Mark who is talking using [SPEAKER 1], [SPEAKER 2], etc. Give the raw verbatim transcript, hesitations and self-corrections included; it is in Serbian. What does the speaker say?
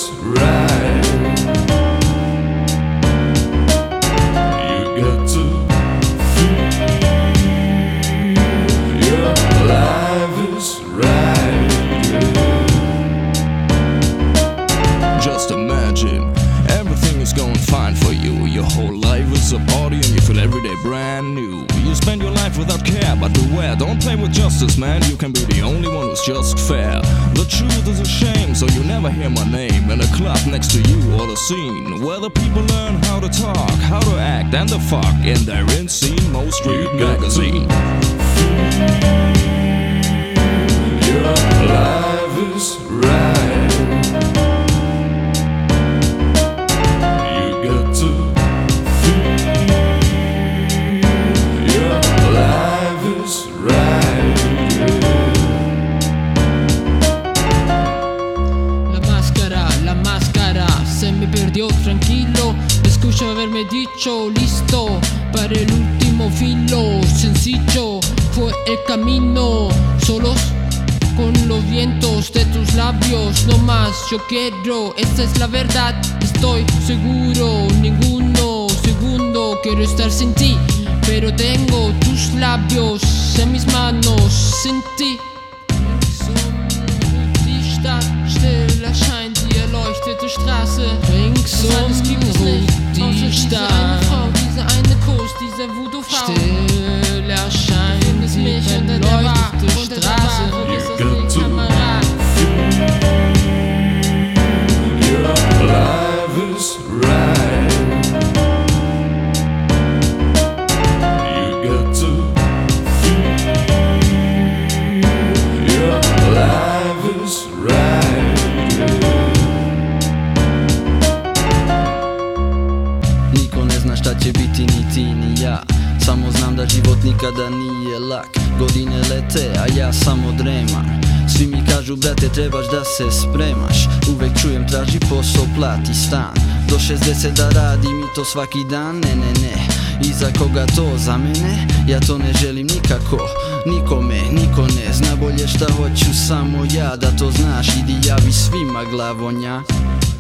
[SPEAKER 1] is right. You got to feel your life is right.
[SPEAKER 2] Just imagine, everything is going fine for you. Your whole life is a party and you feel every day brand new. You spend your life without care, but beware, don't play with justice, man. You can be the only one who's just fair. The truth is a shame, so you never hear my name in a club next to you or the scene where the people learn how to talk, how to act, and the fuck in their insane Mo Street magazine.
[SPEAKER 1] Your life is right. You got to feel your life is right.
[SPEAKER 3] La máscara, la máscara se me perdió, tranquilo. Escucho haberme dicho, listo para el último filo. Sencillo fue el camino, solos con los vientos de tus labios. No más yo quiero, esta es la verdad. Estoy seguro, ninguno segundo quiero estar sin ti, pero tengo tus labios en mis manos, sin ti. Die Stadt still erscheint die erleuchtete Straße. Ringsum ruht die Stadt. Diese eine Kuss, dieser Voodoo-Frau. Still erscheint die erleuchtete Straße.
[SPEAKER 1] You got to feel your life is right. You got to feel your life is right.
[SPEAKER 4] Niko ne zna šta će biti ni ti ni ja. Samo znam da život nikada nije lak. Godine lete, a ja samo dremam. Svi mi kažu brate trebaš da se spremaš. Uvek čujem traži posao, plati stan. Do šezdeset da radim i to svaki dan. Ne, ne, ne, i za koga to? Za mene? Ja to ne želim nikako. Nikome, niko ne zna bolje šta hoću, samo ja. Da to znaš, idi javi svima glavonja.